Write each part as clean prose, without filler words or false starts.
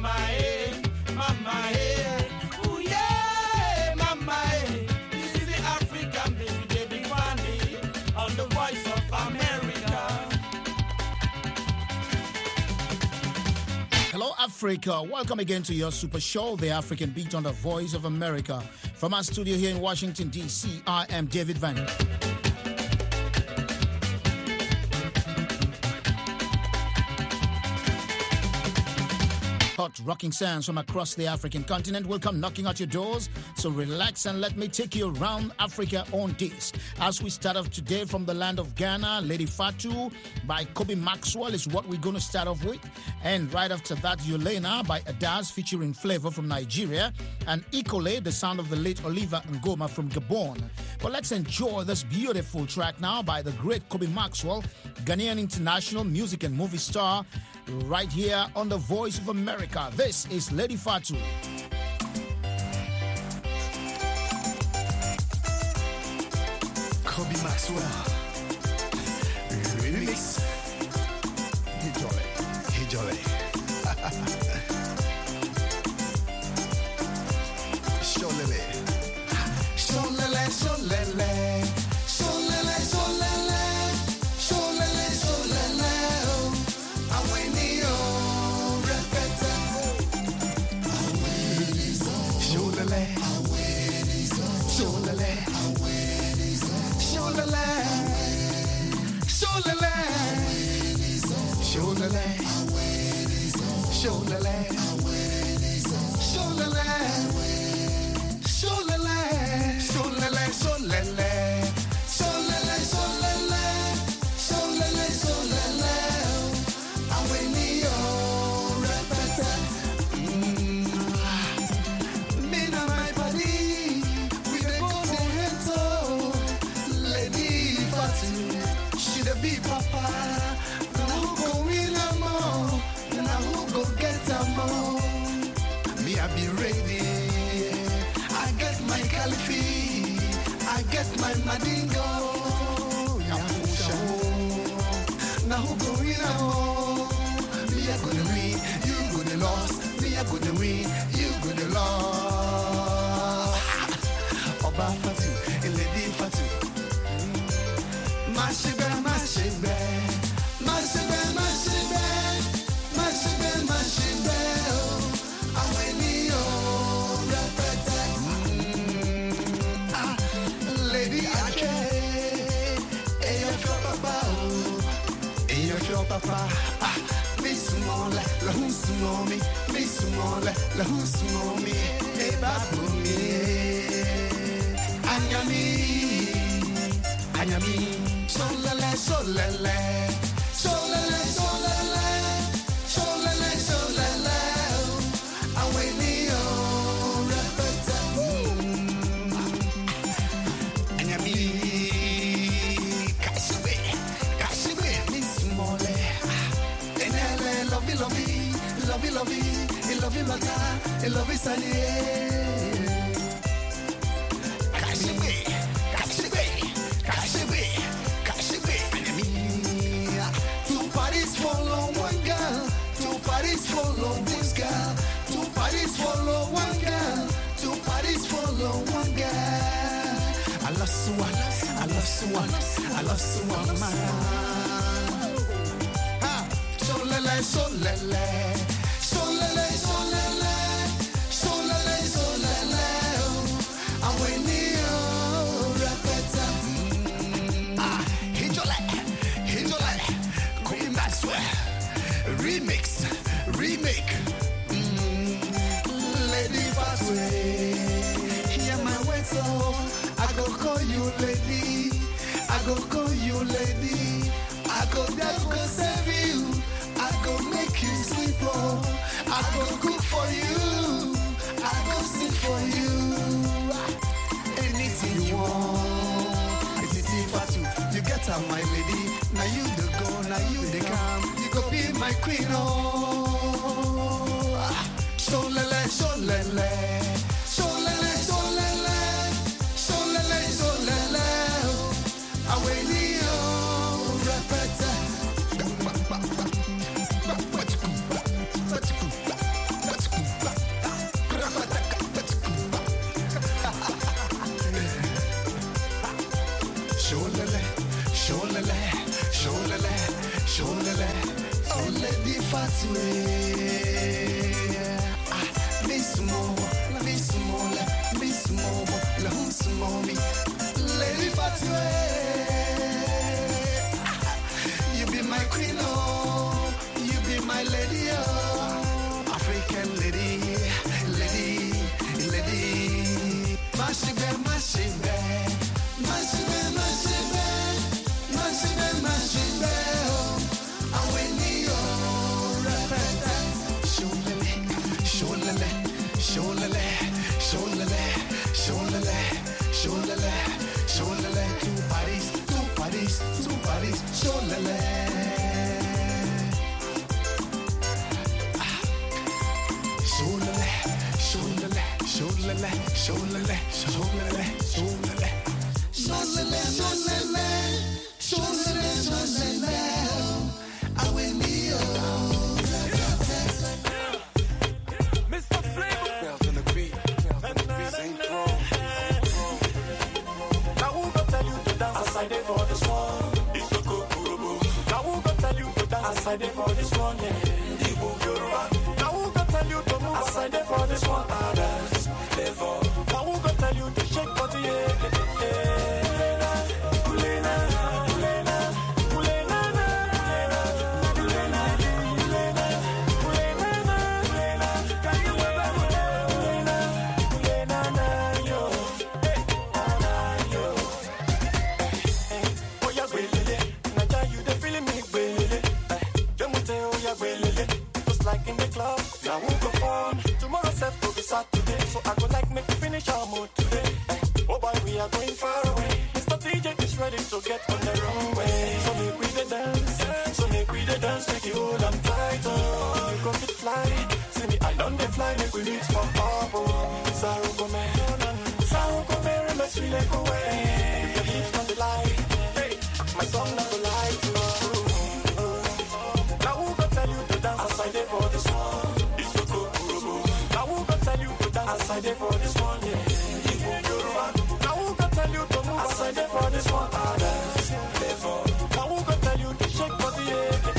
mama, eh, mama, eh. Ooh, yeah, mama, eh. This is the African baby, David Wande, on the Voice of America. Hello, Africa. Welcome again to your super show, The African Beat on the Voice of America. From our studio here in Washington, D.C., I am David Van. Hot rocking sounds from across the African continent will come knocking at your doors. So relax and let me take you around Africa on this. As we start off today from the land of Ghana, Lady Fatu by Kobe Maxwell is what we're going to start off with. And right after that, Yolena by Adaz featuring Flavor from Nigeria. And Ikole, the sound of the late Oliver Ngoma from Gabon. But let's enjoy this beautiful track now by the great Kobe Maxwell, Ghanaian international music and movie star, right here on the Voice of America. This is Lady Fatu. Kobe Maxwell remix. Hijole. Sholele. Sholele, sholele. Sholele, sholele. Sholele, sholele. Awenio, repete. Sholele. Sholele. Sholele. Sholele. Sholele. Sholele. Sholele. Sholele. Sholele. Sholele. Sholele. Sholele. Sholele. Sholele. Awenio repete. Me and my body, we dey go the heto. Lady Fatu, she the be papa. Now who go win am more? Now who go get am more? Me I be ready. I get my califi. I get my madingo. Yapusha. Now who go win am more? Me I gonna win, you gonna lose. Me I gonna win, you gonna lose. Oba Fatu, Lady Fatu. Mashibe, mashibe, mashibe, mashibe, mashibe, mashibe. Awenio, repete. Lady Ake, eyo fio papa, eyo fio papa. Miss Mole, la husmomi, Miss Mole, la husmomi, e babumi. Anyami, anyami. Solele, solele, solele, solele, solele, solele. Awenio, repete. Anyami, kashibe, kashibe, Miss Mole. Enele, lovey, lovey, lovey, lovey, lovey, mata, lovey, salier. Kashibe, kashibe, kashibe, kashibe. Anyami, two parties follow one girl, two parties follow this girl, two parties follow one girl, two parties follow one girl. I love Suwa, I love Suwa, I love Suwa, man. Solele, solele, solele, solele, solele, solele. Awenio, repete. Hijole, hijole. Kobe Maxwell, remix, remake. Lady Fatu, hear my words, so I go call you lady, I go call you lady, I go save you, I go make you sleep, oh, I go cook for you, I go sing for you, anything you want. It's Fatu, you get her, my lady. Now you the go, now you the come, you go be my queen, oh. Solele, solele, solele, solele, solele, solele. Awenio, repete. Sholele, oh Lady Fatu. Miss Mo, la Husmomi, Lady Fatu. You be my queen, oh, you be my lady, oh, African lady. Mashibe, oh, I win your represent. Sholele, two bodies, sholele. Mr. Flavor. Now who go tell you to dance as I did for this one? It's a kukurubu. Now who go tell you to dance as I did for this one? Yeah. Igbo Yoruba. Now who go tell you to move as I did for this one? Others. Now who go tell you to shake body? Yeah. Like in the club, now who go form? Tomorrow self will be Saturday, so I go like make you finish our mood today. Oh boy, we are going far away. Mr. DJ is ready to get on the runway. So make we the dance, make you hold on tight. Oh, you go fit fly. See me, I done the fly, make we reach for Pablo. Saruko me, remember sweet like away. If your lips on the light, hey, my song not the light. I did for this one. It's a kukurubu. Now who can tell you to dance as I did for this one? Yeah. Igbo Yoruba. Now who can tell you to move as I did for this one? Others. Now who can tell you to shake body? Yeah.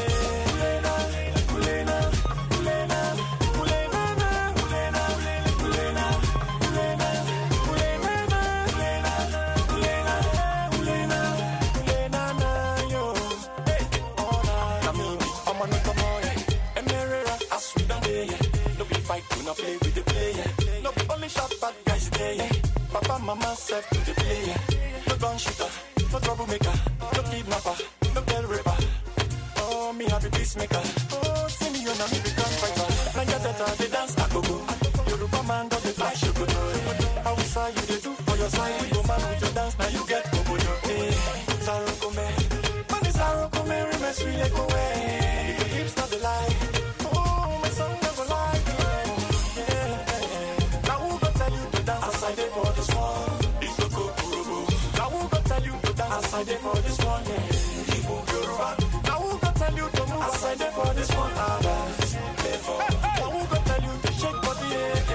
Play with the player. No only shot bad guys there. Papa, mama, self to the player. No gun shooter, no troublemaker, no kidnapper, no bell ripper. Oh, me happy peacemaker. Oh, see me on a me become fighter. Nanja Teta, they dance a go-go. Yoruba man don't they flash you go. How we saw you they do for your side. We go man with your dance, now you get go-go. Hey, Saruko me, man is Saruko me, remember sweet like away. If your hips not the lie. Oh, my song never lie. I did for this one. It's a kukurubu. Now who can tell you to dance as I did for this one? Yeah. Igbo Yoruba. Now who can tell you to move as I did for this one? Others. Now who can tell you to shake body? Yeah.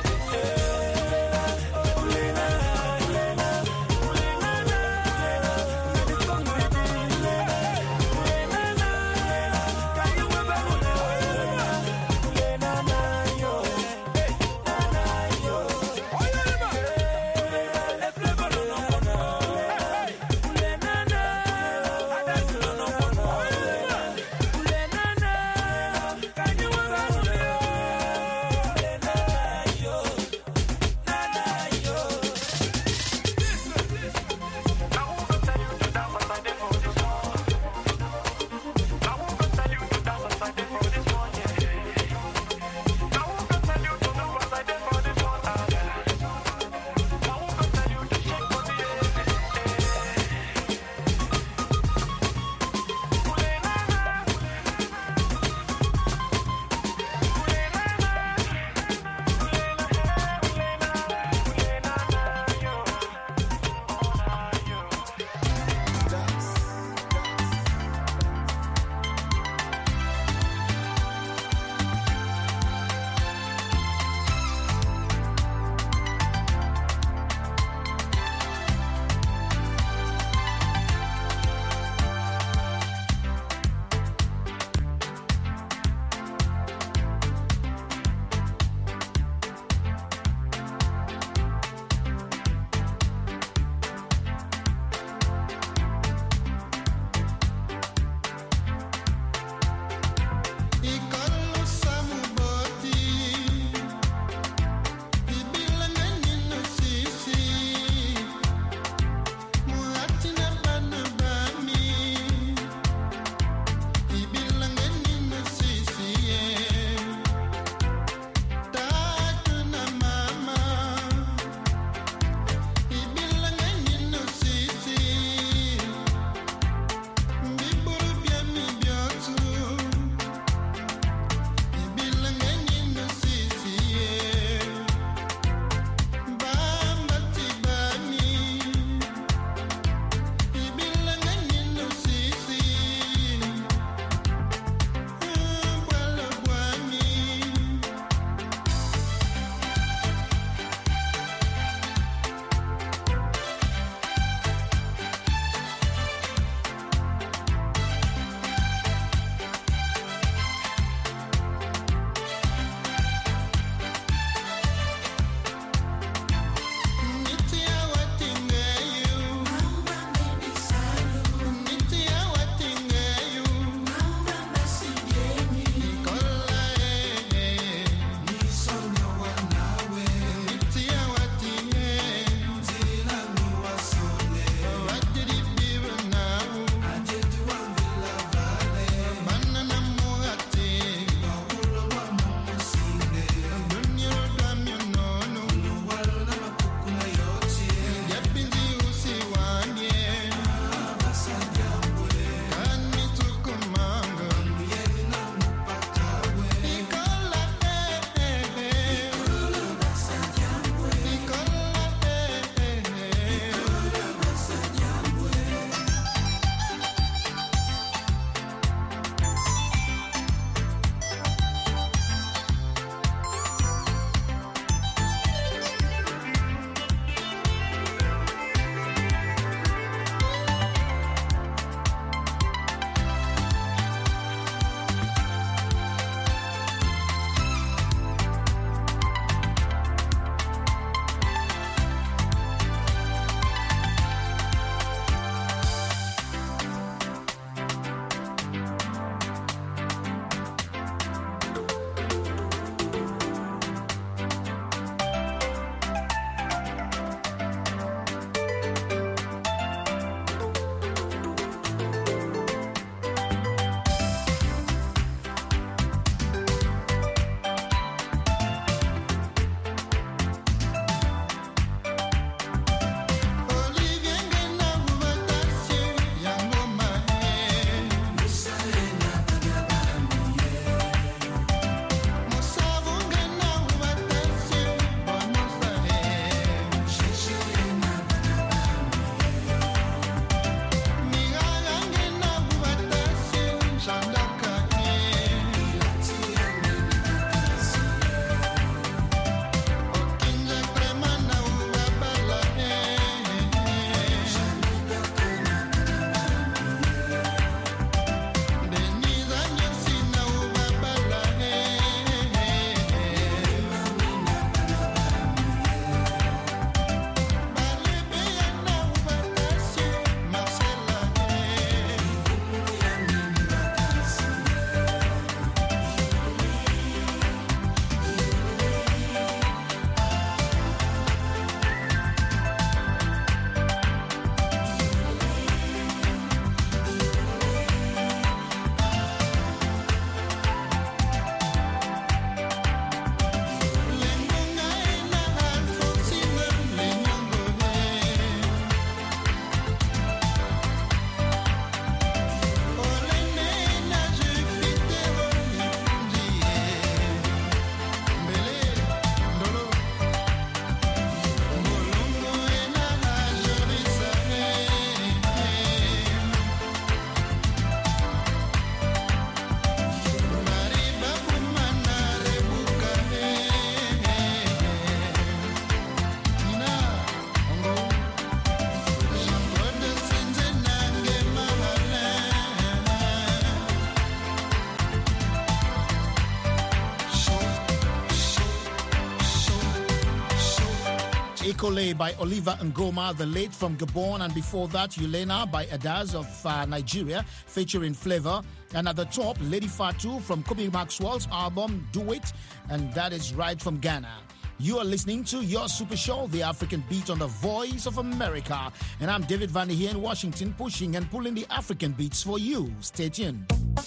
Nikole by Oliver Ngoma, the late from Gabon, and before that, Yulena by Adaz of Nigeria, featuring Flavor. And at the top, Lady Fatu from Kobe Maxwell's album Do It, and that is right from Ghana. You are listening to your super show, The African Beat, on the Voice of America. And I'm David Vandy here in Washington, pushing and pulling the African beats for you. Stay tuned.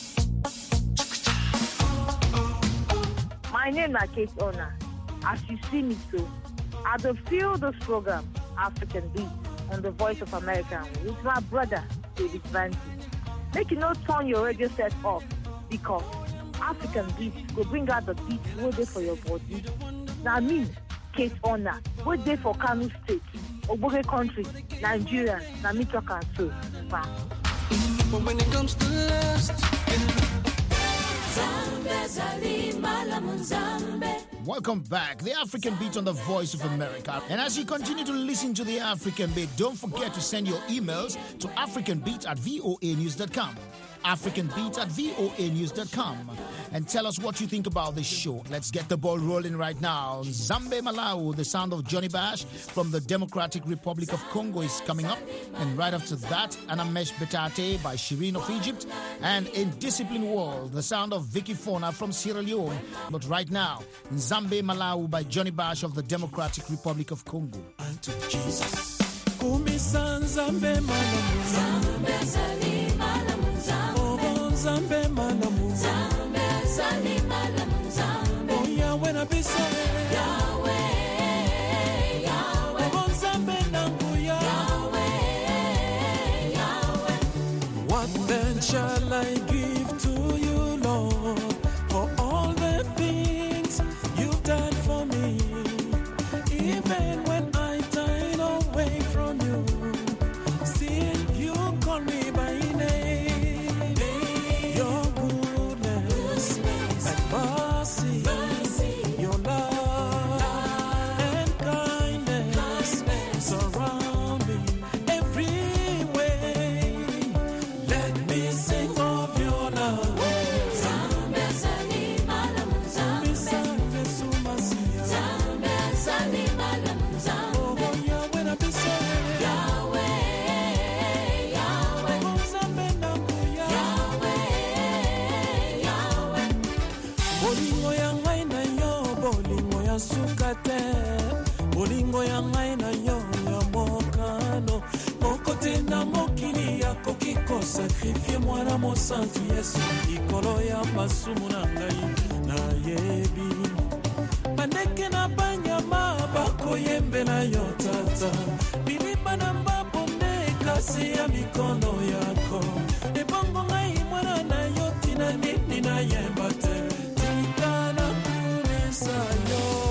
My name is Kate Ona. As you see me so, I do feel this program, African Beat, on the Voice of America, with my brother, David Vandy. Make you not turn your radio set off, because African Beat will bring out the beat waiting for your body. Now me, Kate Ona, waiting for Kano State, Oboge Country, Nigeria, now me talk and so. But when it comes to lust, Welcome back, the African Beat on the Voice of America. And as you continue to listen to the African Beat, don't forget to send your emails to africanbeat@voanews.com. africanbeat@voanews.com, and tell us what you think about this show. Let's get the ball rolling right now. Nzambe Malawi, the sound of Johnny Bash from the Democratic Republic of Congo is coming up. And right after that, Anamesh Betate by Shireen of Egypt. And in Discipline World, the sound of Vicky Fona from Sierra Leone. But right now, Nzambe Malawi by Johnny Bash of the Democratic Republic of Congo. unto Jesus. Nzambe malamu Nzambe sali malamu Nzambe Oh Yahweh na biso Yahweh Yahweh Oh Nzambe nangu Yahweh Yahweh What then shall I give to you, Lord, for all the things you've done for me? Even when I turn away from you, still you call me by name. Bolingo ya ngai na yo ya mokano mokote na mokili yako kiko sakrifie mwana mosantu Yesu ikolo ya masumu na ngai na yebi bandeke na banyama bako yembela yo tata biliba na mbabonde kasi ya mikono yako ebongo ngai mwana na yo tina nini na yemba te tika na kulisa yo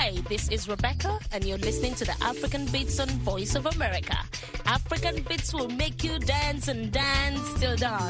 Hi, this is Rebecca, and you're listening to the African Beats on Voice of America. African Beats will make you dance and dance till dawn.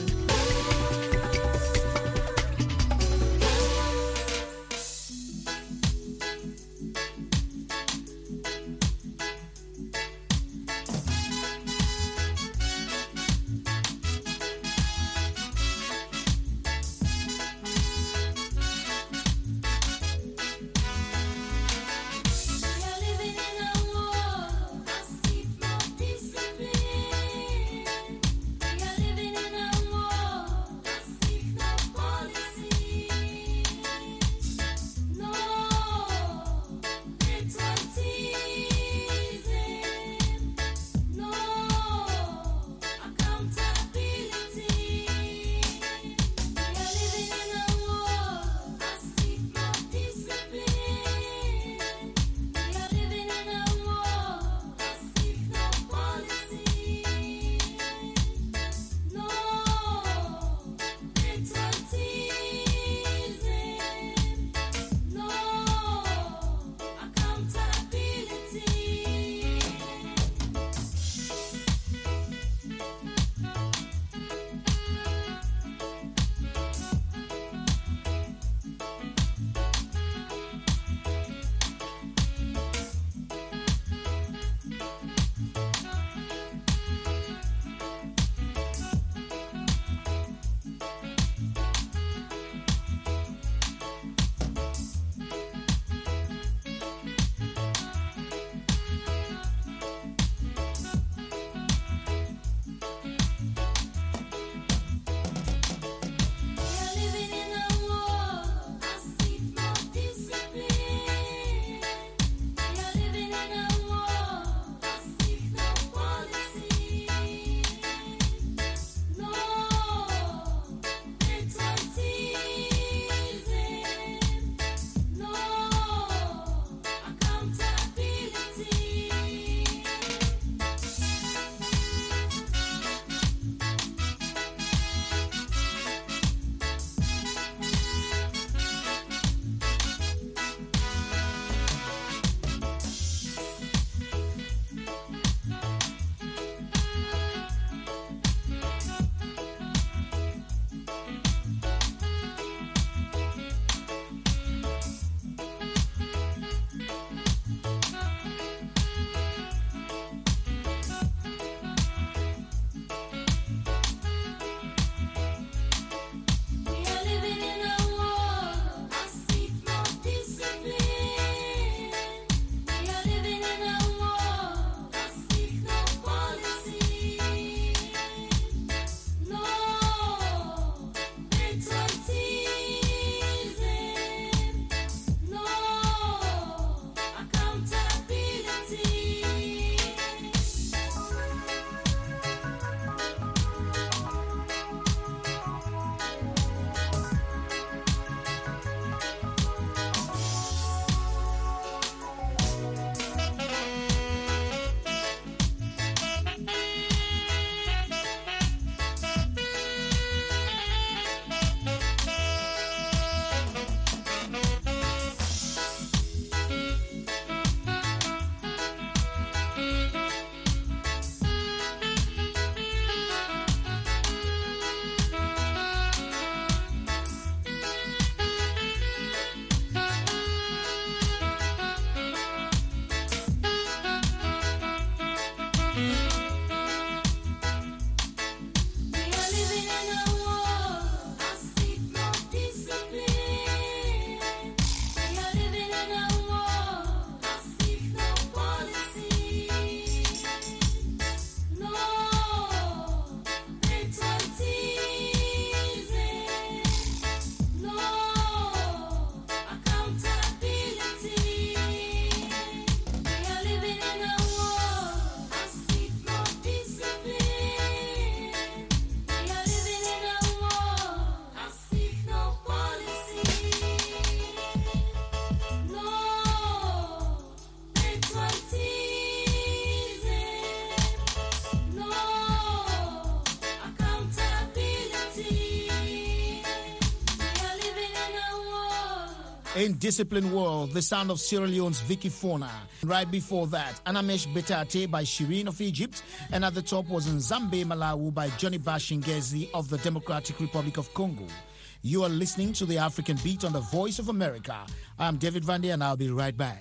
In Discipline World, the sound of Sierra Leone's Vicky Fona. Right before that, Anamesh Betate by Shireen of Egypt. And at the top was Nzambe Malawi by Johnny Bashingezi of the Democratic Republic of Congo. You are listening to the African Beat on the Voice of America. I'm David Vandy and I'll be right back.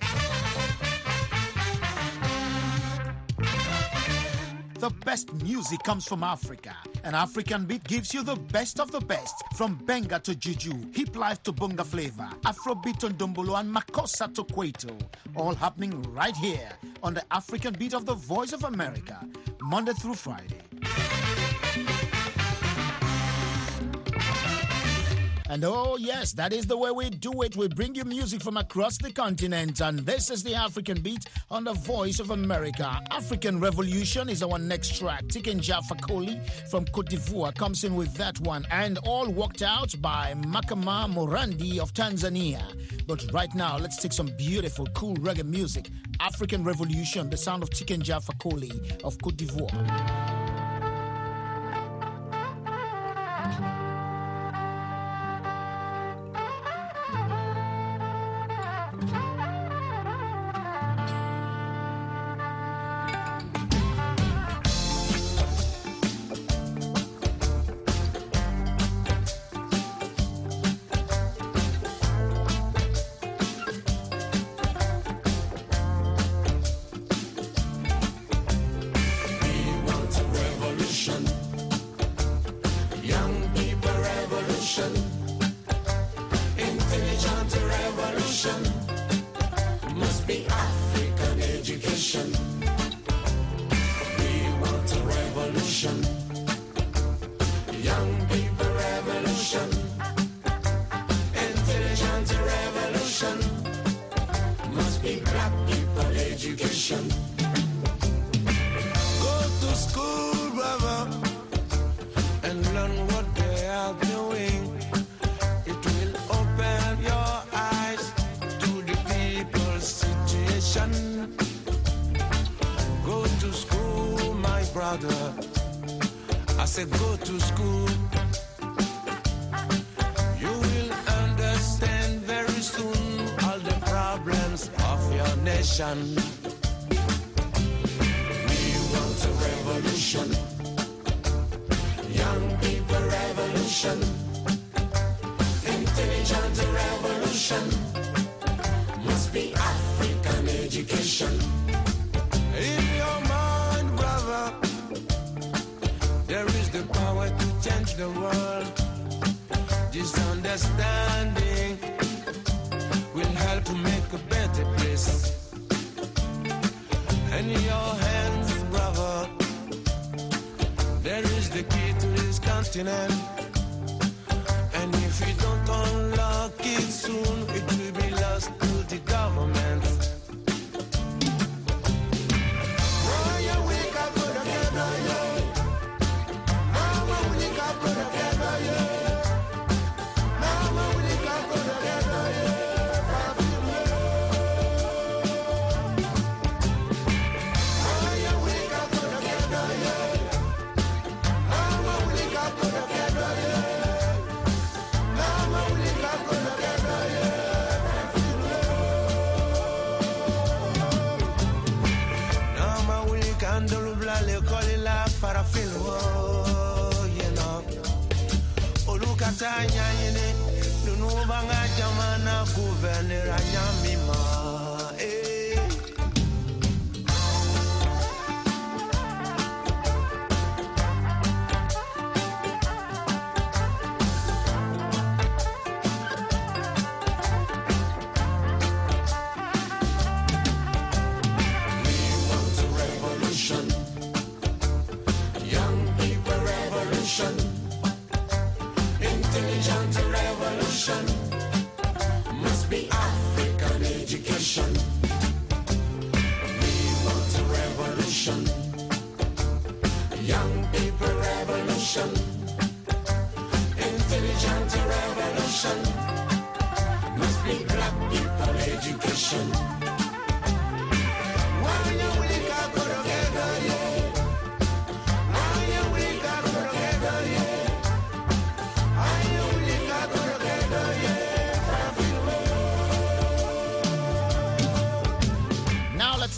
The best music comes from Africa. An African Beat gives you the best of the best. From Benga to Juju, Hip Life to Bunga Flavor, Afrobeat to Ndombolo and Makossa to Kwaito. All happening right here on the African Beat of the Voice of America. Monday through Friday. And oh yes, that is the way we do it. We bring you music from across the continent. And this is the African Beat on the Voice of America. African Revolution is our next track. Tikenja Fakoli from Cote d'Ivoire comes in with that one. And All Worked Out by Makama Morandi of Tanzania. But right now, let's take some beautiful, cool reggae music. African Revolution, the sound of Tikenja Fakoli of Cote d'Ivoire. I said go to school. You will understand very soon all the problems of your nation. We want a revolution, young people revolution, intelligent revolution, must be African education. In your mind, brother, there is the power to change the world. This understanding will help to make a better place. In your hands, brother, there is the key to this continent. And if we don't unlock it soon, it will be lost to the government.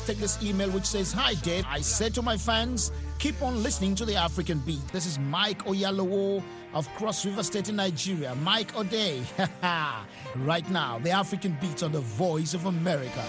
take this email which says, "Hi Dave, I said to my fans, keep on listening to the African Beat." This is Mike Oyalowo of Cross River State in Nigeria. Mike O'Day. Right now, the African Beat on the Voice of America.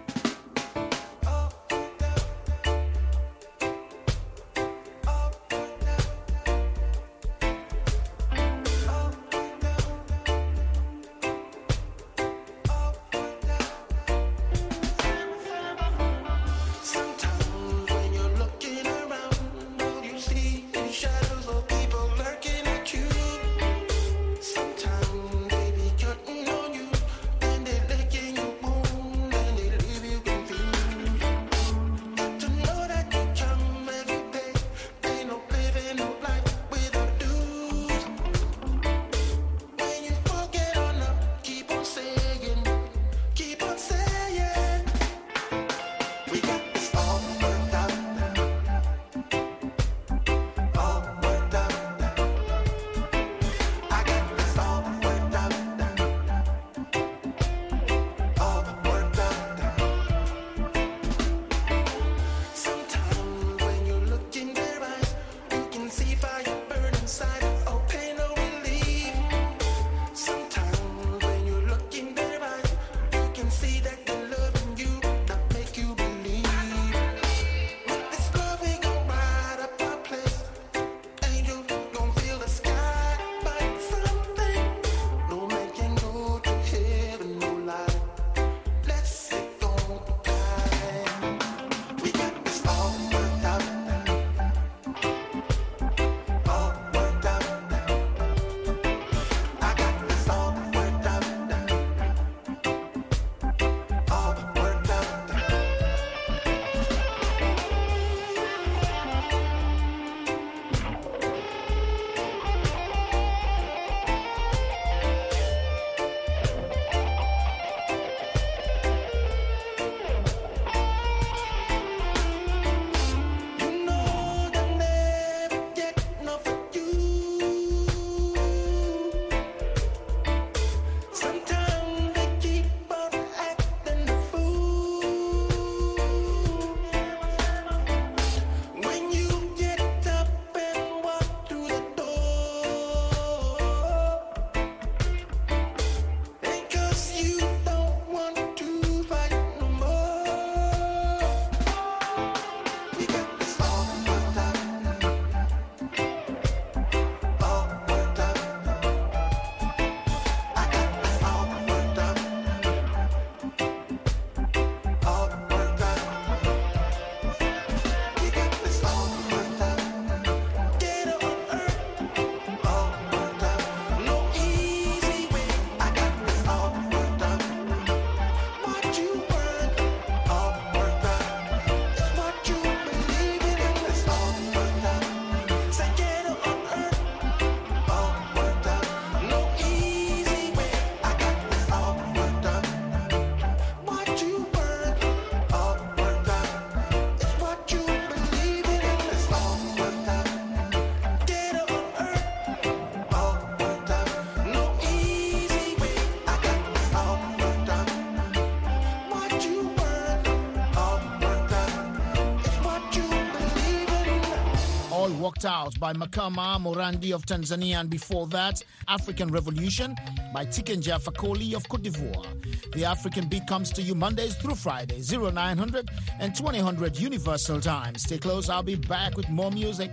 Walked Out by Makama Morandi of Tanzania, and before that, African Revolution by Tikenja Fakoli of Cote d'Ivoire. The African Beat comes to you Mondays through Fridays, 0900 and 2000 Universal Time. Stay close, I'll be back with more music.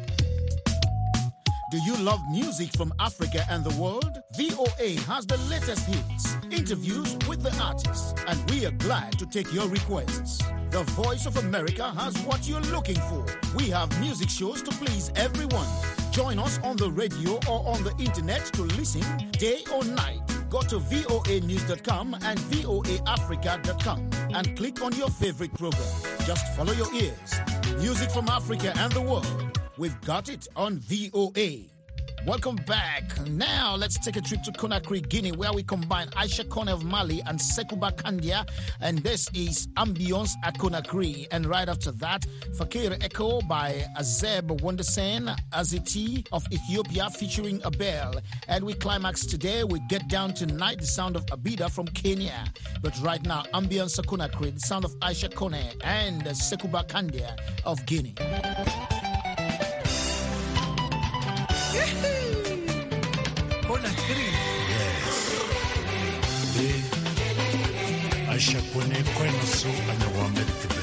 Do you love music from Africa and the world? VOA has the latest hits, interviews with the artists, and we are glad to take your requests. The Voice of America has what you're looking for. We have music shows to please everyone. Join us on the radio or on the internet to listen day or night. Go to voanews.com and voaafrica.com and click on your favorite program. Just follow your ears. Music from Africa and the world. We've got it on VOA. Welcome back. Now, let's take a trip to Conakry, Guinea, where we combine Aisha Kone of Mali and Sekouba Kandia. And this is Ambiance at Conakry. And right after that, Fakir Echo by Azeb Wondersen, Aziti of Ethiopia featuring Abel. And we climax today with Get Down Tonight, the sound of Abida from Kenya. But right now, Ambiance at Conakry, the sound of Aisha Kone and Sekouba Kandia of Guinea. Aisha Kone kwenu su anawametibe.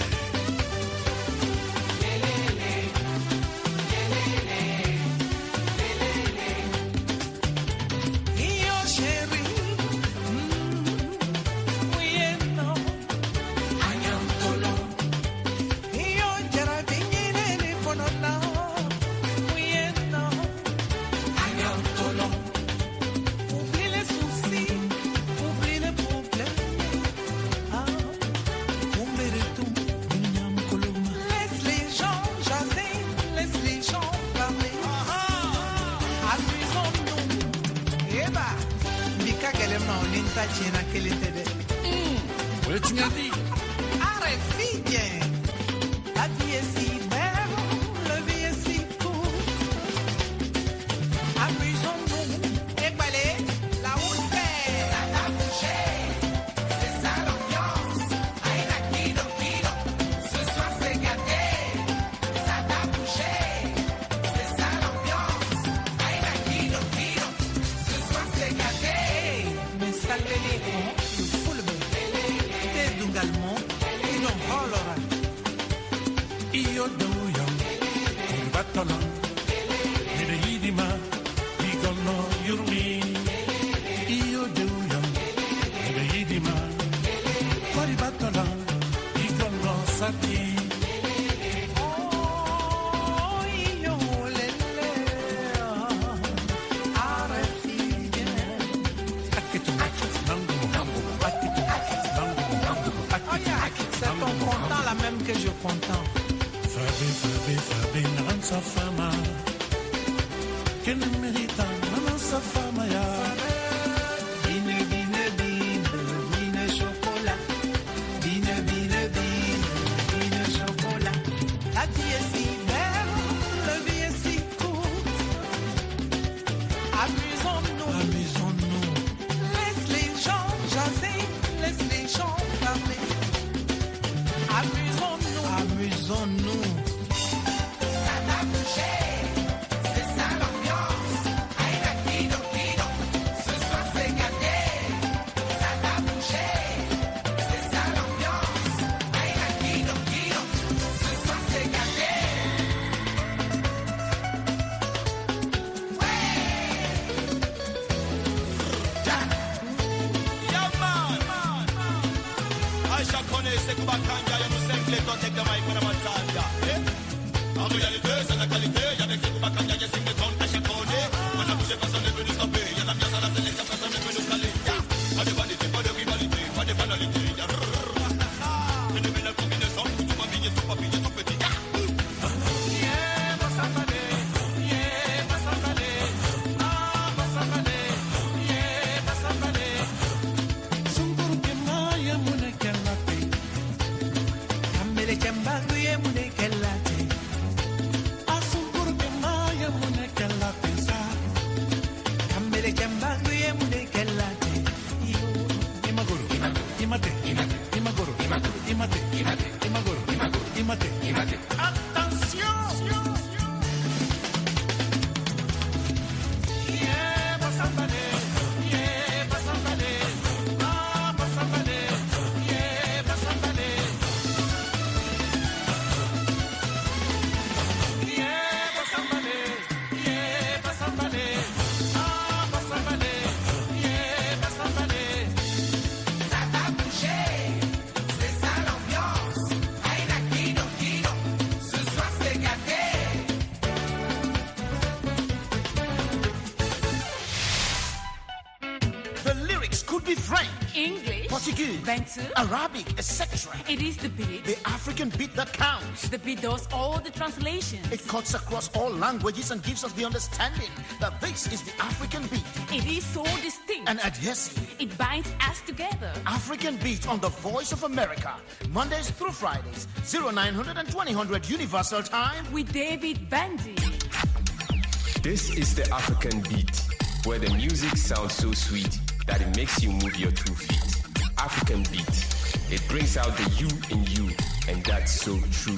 Portuguese, Bantu, Arabic, etc. It is the beat. The African beat that counts. The beat does all the translations. It cuts across all languages and gives us the understanding that this is the African beat. It is so distinct And adhesive. It binds us together. African Beat on the Voice of America. Mondays through Fridays, 0900 and 2000 Universal Time. With David Bandy. This is the African Beat, where the music sounds so sweet that it makes you move your 2 feet. African Beat. It brings out the you in you, and that's so true.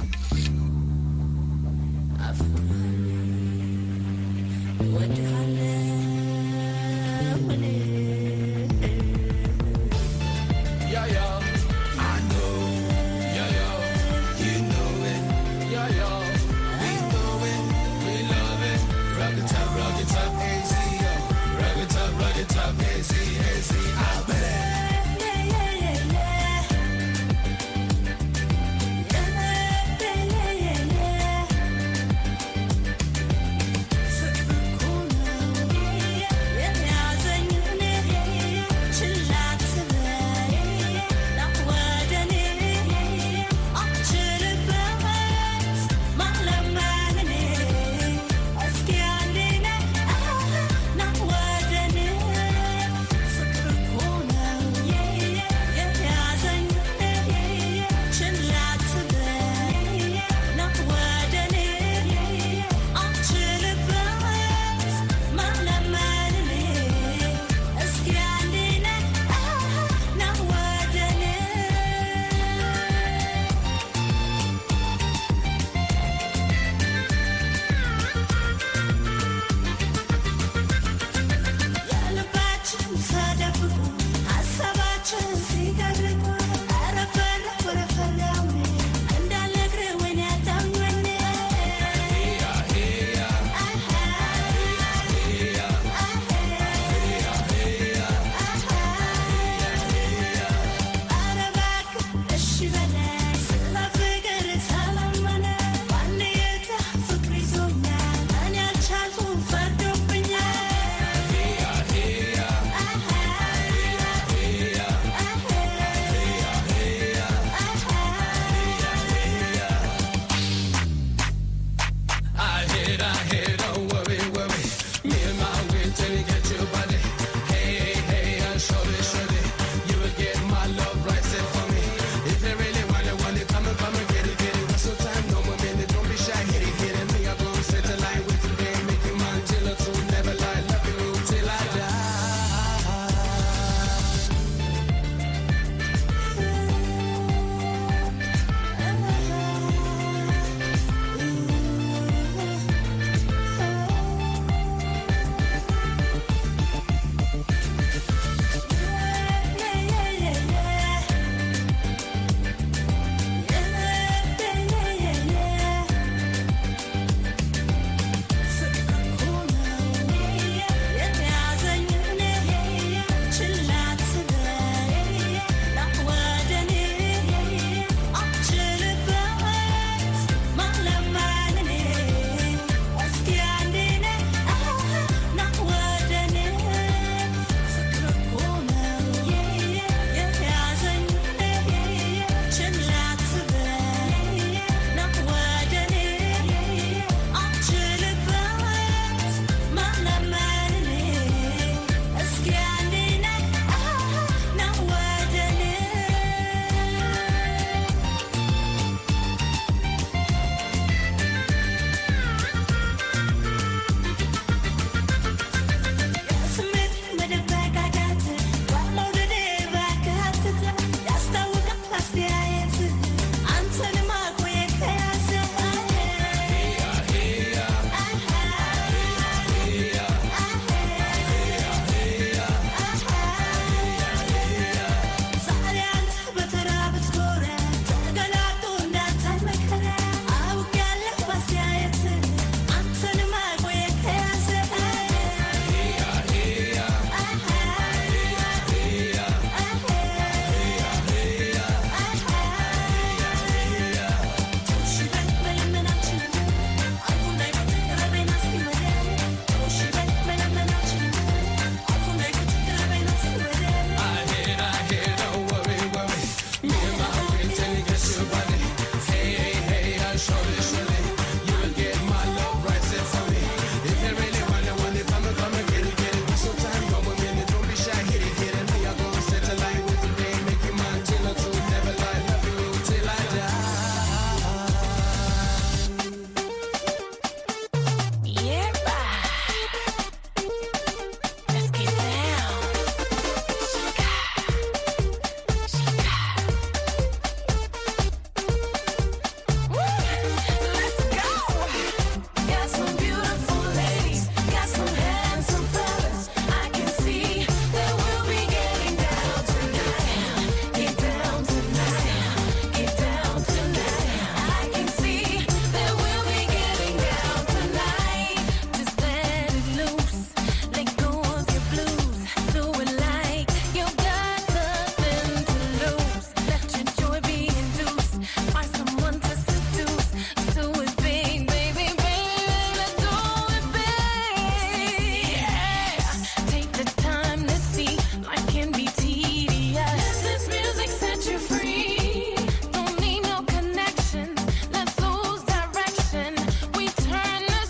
Yeah, yeah. I know. Yeah, yeah. You know it. Yeah, yeah. We know it. We love it. Rock it up, AZ, yo. Rock it up, AZ, I bet. Yeah. surely, surely, you will get my love right set for me. If you really want it, come and get it. Take some time, come a minute, don't be shy, hit it. We are gonna set a line with the day, make you mine till I true, never lie, loving you till I die. Yeah, let's get down. Let's go. Got some beautiful ladies, got some handsome fellas. I can see that we'll be getting down tonight. Get down tonight. Get down tonight. I can see that we'll be getting down tonight. Just let it loose. Let go of your blues. Do it like you got nothing to lose. Let your joy be induced. Find someone to seduce. Do it big, baby, baby. Let's do it big. Yeah. Take the time to see life can be tedious. Let this music set you free. Don't need no connections. Let's lose direction. We turn the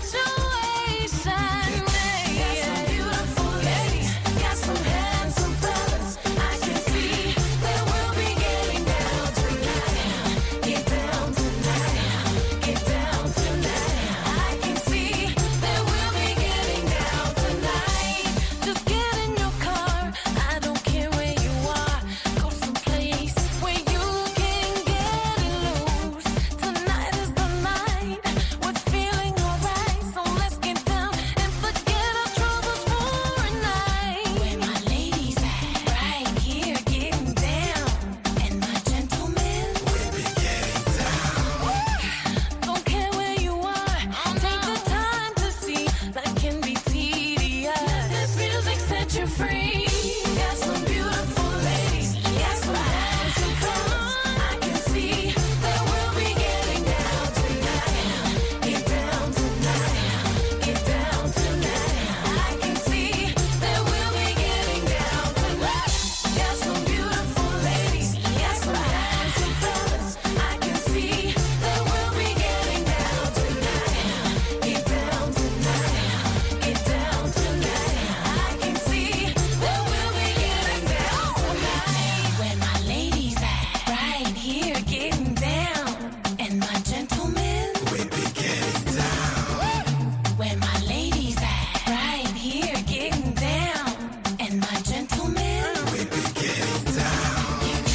situation. Got some beautiful ladies, got some handsome fellas. I can see that we'll be getting down tonight. Get down tonight. Get down tonight. I can see that we'll be getting down tonight. Just get in your car. I don't care where you are. Go someplace where you can get it loose. Tonight is the night. We're feeling alright, so let's get down and forget our troubles for a night. Where my ladies at? Right here, getting down. And my gentlemen, we'll be getting down. Don't care where you are. Take the time to see life can be tedious. Let this music set you free. Got some beautiful ladies, got some handsome fellas. I can see that we'll be getting down tonight. Get down tonight. Get down tonight. I can see that we'll be getting down tonight. Got some beautiful ladies, got some handsome fellas. I can see that we'll be getting down tonight. Get down tonight. Get down tonight. I can see that we'll be getting down tonight. Where my ladies at? Right here, getting down. And my gentlemen, we'll be getting down. Where my ladies at? Right here, getting down. And my gentlemen, we'll be getting down.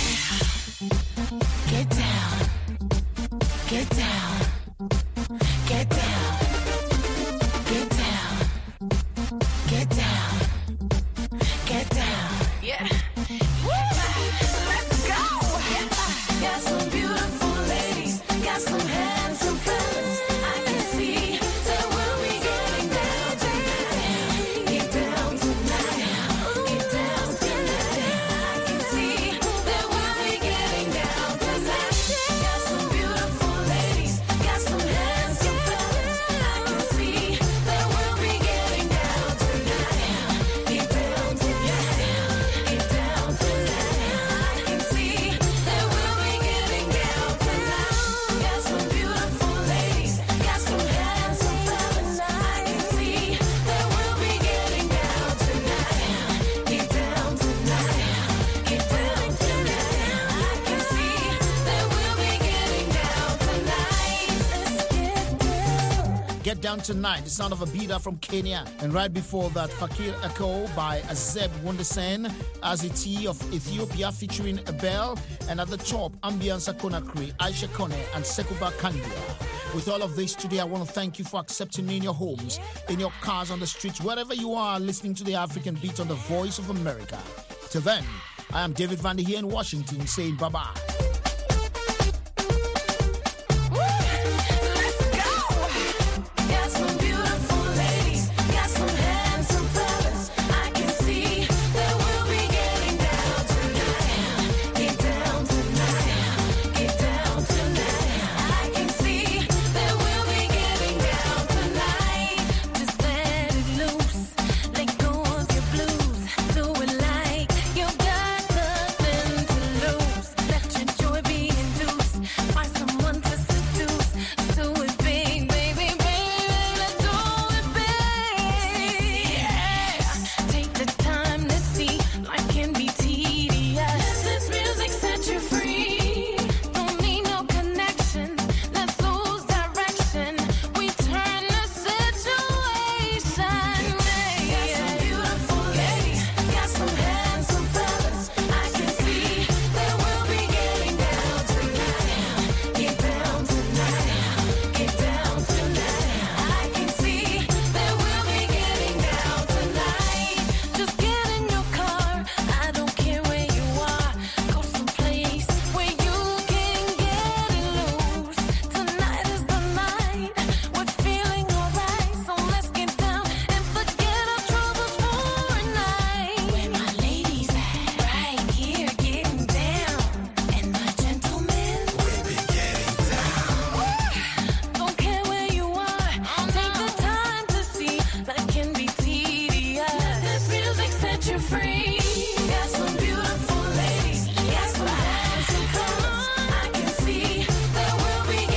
Get down. Get down. Get down. Get down. Get down. Get down. Yeah. Let's go. Got some beautiful ladies, got some handsome fellas. I can see that we'll be getting down tonight. Get down tonight. Get down tonight. I can see that we'll be getting down tonight. Got some beautiful ladies, got some handsome fellas. I can see that we'll be getting down tonight. Get down tonight. Get down tonight. I can see that we'll be getting down tonight. Got some beautiful ladies, got some handsome fellas. I can see that we'll be getting down tonight. Get down tonight. Get down tonight. I can see that we'll be getting down tonight. Let's get down. Get Down Tonight, the sound of a beater from Kenya. And right before that, Fakir Echo by Azeb Wondesen, Aziti of Ethiopia featuring Abel. And at the top, Ambiance Konakri, Aisha Kone, and Sekuba Kandia. With all of this today, I want to thank you for accepting me in your homes, in your cars, on the streets, wherever you are listening to the African Beat on the Voice of America. Till then, I am David Vander here in Washington saying bye-bye.